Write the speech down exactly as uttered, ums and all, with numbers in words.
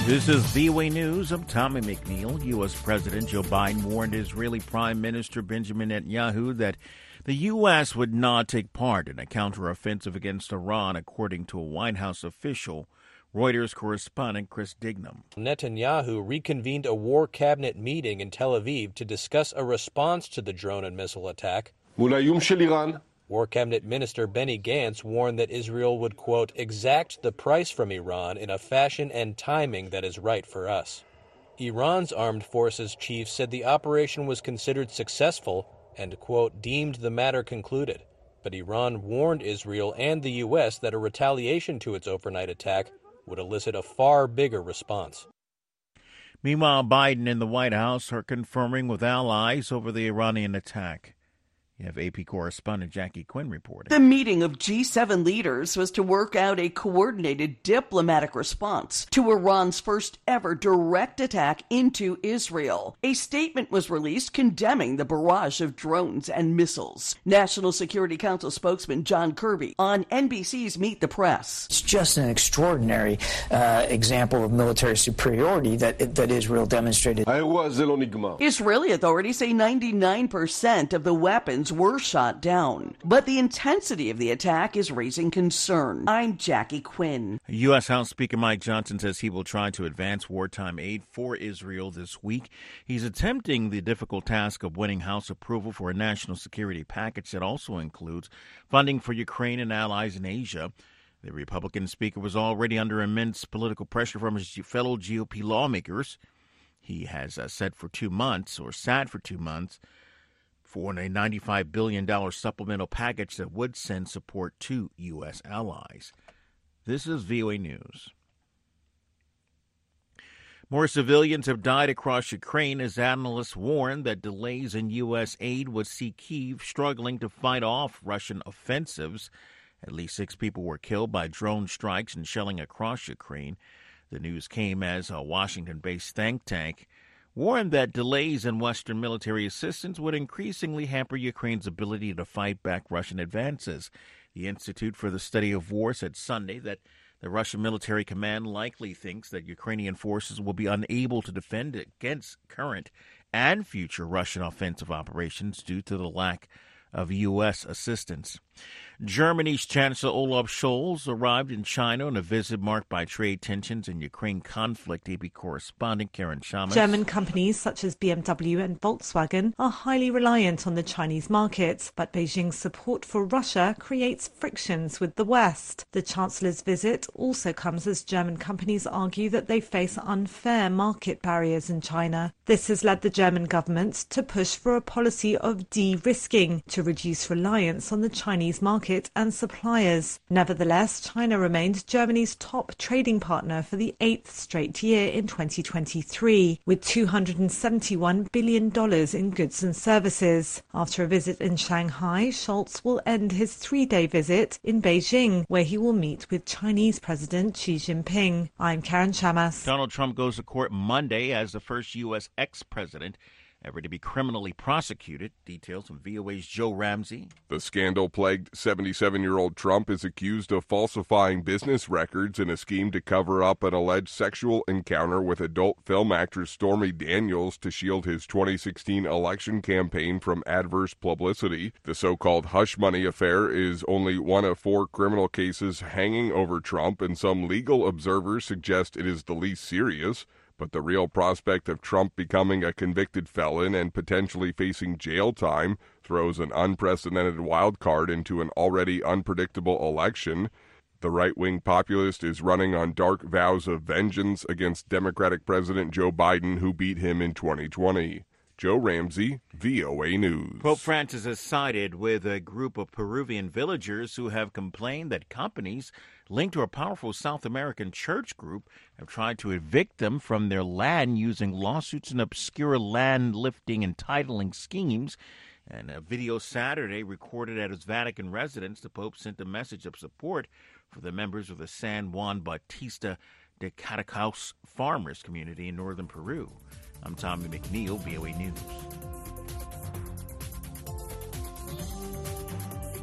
This is V O A News. I'm Tommy McNeil. U S. President Joe Biden warned Israeli Prime Minister Benjamin Netanyahu that the U S would not take part in a counteroffensive against Iran, according to a White House official. Reuters correspondent Chris Dignam. Netanyahu reconvened a war cabinet meeting in Tel Aviv to discuss a response to the drone and missile attack. War Cabinet Minister Benny Gantz warned that Israel would, quote, exact the price from Iran in a fashion and timing that is right for us. Iran's armed forces chief said the operation was considered successful and, quote, deemed the matter concluded. But Iran warned Israel and the U S that a retaliation to its overnight attack would elicit a far bigger response. Meanwhile, Biden and the White House are conferring with allies over the Iranian attack. You have A P correspondent Jackie Quinn reporting. The meeting of G seven leaders was to work out a coordinated diplomatic response to Iran's first ever direct attack into Israel. A statement was released condemning the barrage of drones and missiles. National Security Council spokesman John Kirby on N B C's Meet the Press. It's just an extraordinary uh, example of military superiority that, that Israel demonstrated. Israeli authorities say ninety-nine percent of the weapons were shot down, but the intensity of the attack is raising concern. I'm Jackie Quinn. U S. House Speaker Mike Johnson says he will try to advance wartime aid for Israel this week. He's attempting the difficult task of winning House approval for a national security package that also includes funding for Ukraine and allies in Asia. The Republican speaker was already under immense political pressure from his fellow G O P lawmakers. He has uh, said for two months, or sat for two months, for a ninety-five billion dollars supplemental package that would send support to U S allies. This is V O A News. More civilians have died across Ukraine as analysts warn that delays in U S aid would see Kyiv struggling to fight off Russian offensives. At least six people were killed by drone strikes and shelling across Ukraine. The news came as a Washington-based think tank warned that delays in Western military assistance would increasingly hamper Ukraine's ability to fight back Russian advances. The Institute for the Study of War said Sunday that the Russian military command likely thinks that Ukrainian forces will be unable to defend against current and future Russian offensive operations due to the lack of U S assistance. Germany's Chancellor Olaf Scholz arrived in China on a visit marked by trade tensions and Ukraine conflict. A B correspondent Karen Shamas. German companies such as B M W and Volkswagen are highly reliant on the Chinese market, but Beijing's support for Russia creates frictions with the West. The Chancellor's visit also comes as German companies argue that they face unfair market barriers in China. This has led the German government to push for a policy of de-risking to reduce reliance on the Chinese market and suppliers. Nevertheless, China remained Germany's top trading partner for the eighth straight year in twenty twenty-three, with two hundred seventy-one billion dollars in goods and services. After a visit in Shanghai, Scholz will end his three-day visit in Beijing, where he will meet with Chinese President Xi Jinping. I'm Karen Shamas. Donald Trump goes to court Monday as the first U S ex-president ever to be criminally prosecuted. Details from V O A's Joe Ramsey. The scandal-plagued seventy-seven-year-old Trump is accused of falsifying business records in a scheme to cover up an alleged sexual encounter with adult film actress Stormy Daniels to shield his twenty sixteen election campaign from adverse publicity. The so-called hush money affair is only one of four criminal cases hanging over Trump, and some legal observers suggest it is the least serious. But the real prospect of Trump becoming a convicted felon and potentially facing jail time throws an unprecedented wild card into an already unpredictable election. The right-wing populist is running on dark vows of vengeance against Democratic President Joe Biden, who beat him in twenty twenty. Joe Ramsey, V O A News. Pope Francis has sided with a group of Peruvian villagers who have complained that companies linked to a powerful South American church group have tried to evict them from their land using lawsuits and obscure land-lifting and titling schemes. In a video Saturday recorded at his Vatican residence, the Pope sent a message of support for the members of the San Juan Bautista de Catacaos farmers community in northern Peru. I'm Tommy McNeil, V O A News.